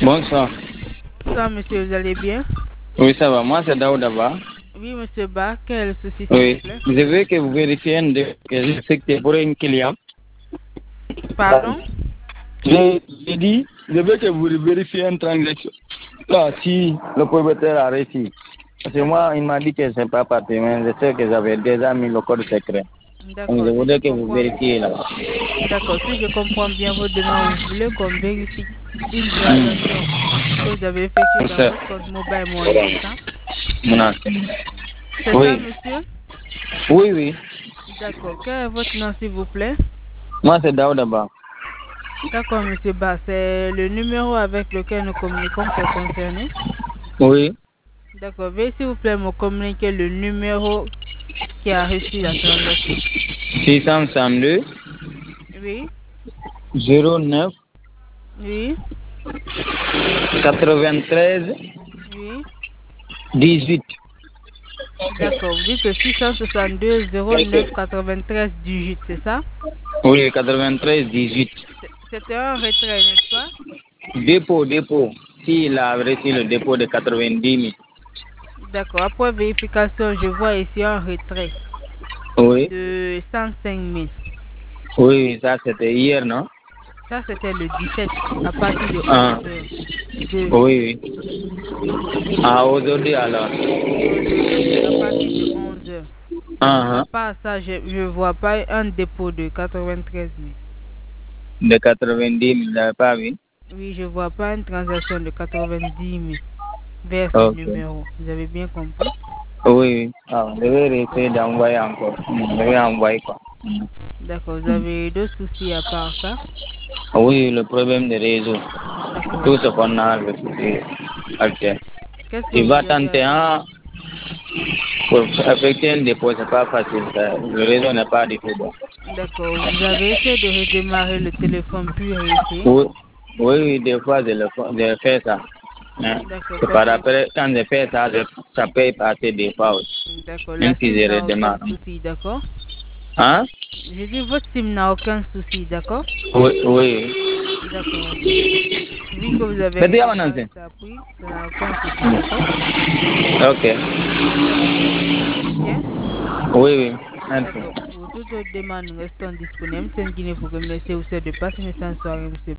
Bonsoir. Bonsoir, monsieur, vous allez bien? Oui, ça va. Moi, c'est Daouda Ba. Oui, monsieur Ba, quel souci, s'il vous Oui. plaît? Je veux que vous vérifiez que je sais que c'est pour un client. Pardon? J'ai dit, je veux que vous vérifiez une transaction. Là, si le propriétaire a réussi. Parce que moi, il m'a dit que c'est pas parti, mais je sais que j'avais déjà mis le code secret. Donc, je D'accord, si je voudrais que vous comprends. vérifiez là. D'accord, si je comprends bien votre demande, vous voulez qu'on vérifie une transaction que vous avez effectuée dans C'est votre compte mobile money, c'est ça? mon C'est ça, Oui. monsieur? Oui, oui. D'accord, quel est votre nom, s'il vous plaît? Moi, c'est Daouda Ba. D'accord, monsieur Ba, c'est le numéro avec lequel nous communiquons qui est concerné. Oui. D'accord, veuillez s'il vous plaît me communiquer le numéro qui a reçu la transaction. 662 Oui, 09 oui, 93 oui. 18. D'accord, vous dites 662 09 93 18, c'est ça? Oui, 93 18. C'était un retrait, n'est-ce pas? Dépôt. S'il a reçu le dépôt de 90 000. D'accord, après vérification, je vois ici un retrait Oui. de 105 000. Oui, ça c'était hier, non? Ça, c'était le 17 à partir de Ah, 11h. De oui, oui. Ah, aujourd'hui alors. aujourd'hui à partir de 11h. À Ah, part ça, je ne vois pas un dépôt de 93 000. de 90 000, vous n'avez pas vu? Oui, je ne vois pas une transaction de 90 000 vers ce Ok. numéro. Vous avez bien compris? Oui, oui. Ah, je vais essayer d'envoyer encore. Je vais envoyer quoi. D'accord, vous avez d'autres soucis à part ça? Oui, le problème de réseau. D'accord. Tout ce qu'on a, le souci actuel. Qu'est-ce que Il vous va gérez tenter actuellement? un. Pour effectuer un dépôt, c'est pas facile. Le réseau n'est pas du tout bon. D'accord, vous avez essayé de redémarrer le téléphone puis réessayer? Oui, oui, des fois, je fais ça. Hein. D'accord, Et parce par que après, quand je fais ça, ça peut passer des fois aussi. d'accord, Même la si SIM je n'a aucun redémarre. souci, d'accord? Hein? J'ai dit votre SIM n'a aucun souci, d'accord? Oui, oui. D'accord. Vu que vous avez Mais dis-moi, redémarré Nancy. ça, puis ça n'a aucun souci, d'accord? Ok. D'accord, merci. Ok? Oui, oui. Merci. D'accord, pour toute autre demande, nous restons disponibles. C'est une Guinée vous remercie aussi de passer une excellente soirée, monsieur.